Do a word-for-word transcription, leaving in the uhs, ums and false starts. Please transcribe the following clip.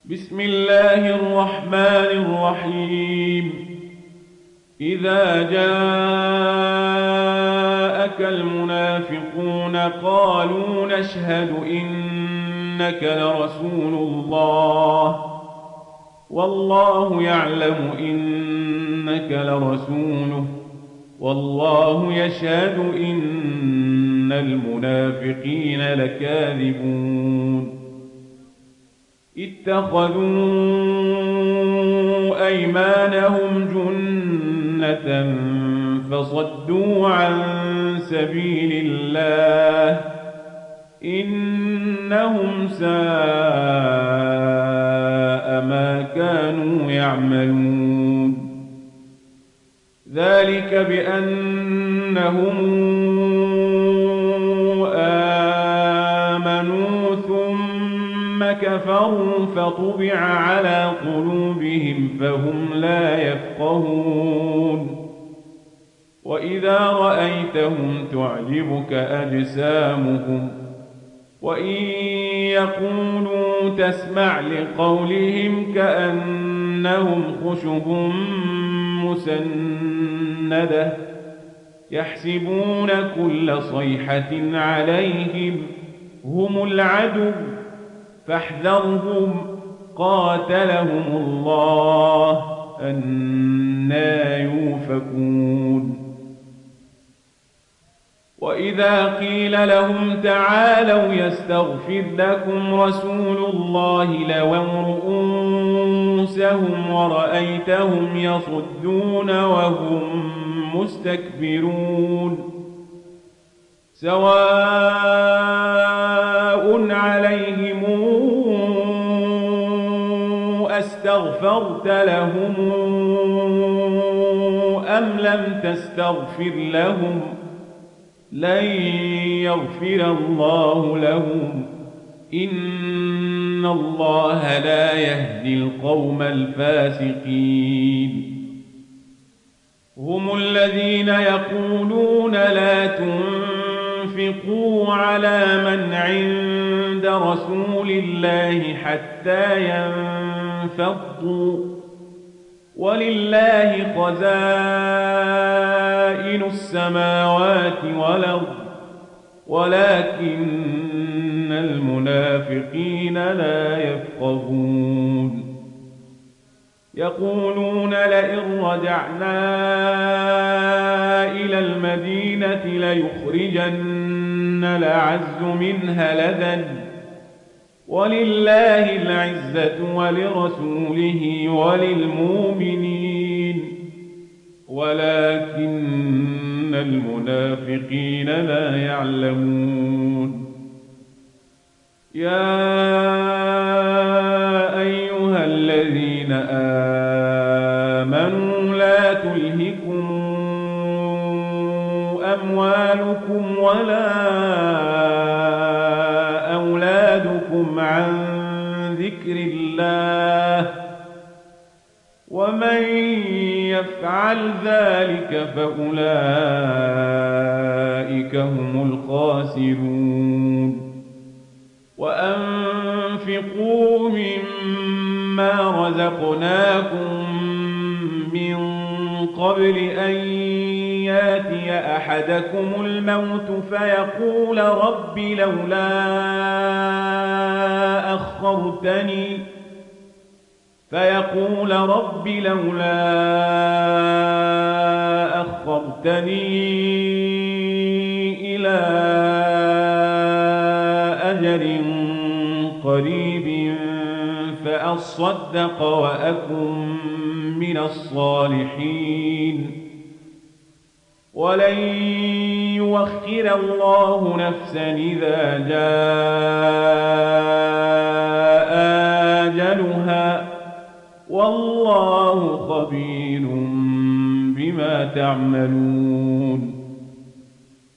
بسم الله الرحمن الرحيم إذا جاءك المنافقون قالوا نشهد إنك لرسول الله والله يعلم إنك لرسوله والله يشهد إن المنافقين لكاذبون اتخذوا أيمانهم جنة فصدوا عن سبيل الله إنهم ساء ما كانوا يعملون ذلك بأنهم آمنوا ثم كفروا فطبع على قلوبهم فهم لا يفقهون وإذا رأيتهم تعجبك أجسامهم وإن يقولوا تسمع لقولهم كأنهم خشب مسندة يحسبون كل صيحة عليهم هم العدو فاحذرهم قاتلهم الله أنى يؤفكون وإذا قيل لهم تعالوا يستغفر لكم رسول الله لووا رؤوسهم ورأيتهم يصدون وهم مستكبرون سواء عليهم أستغفرت لهم أم لم تستغفر لهم لن يغفر الله لهم إن الله لا يهدي القوم الفاسقين هم الذين يقولون لا تنفقوا على من عند رسول الله حتى ينفضوا ولله خزائن السماوات والأرض ولكن المنافقين لا يفقهون يقولون لئن رجعنا إلى المدينة ليخرجن الأعز منها الأذل ولله العزة ولرسوله وللمؤمنين ولكن المنافقين لا يعلمون يا أيها الذين آمنوا لا تلهكم أموالكم ولا أولادكم عن ذكر الله ومن يفعل ذلك فأولئك هم الخاسرون وأنفقوا مما رزقناكم من قبل أن ياتي أحدكم الموت فيقول رب لولا أخرتني فيقول رب لولا أخرتني إلى أجل قريب فأصدق وأكن من الصالحين ولن يؤخر الله نفسا إذا جاء أجلها والله خبير بما تعملون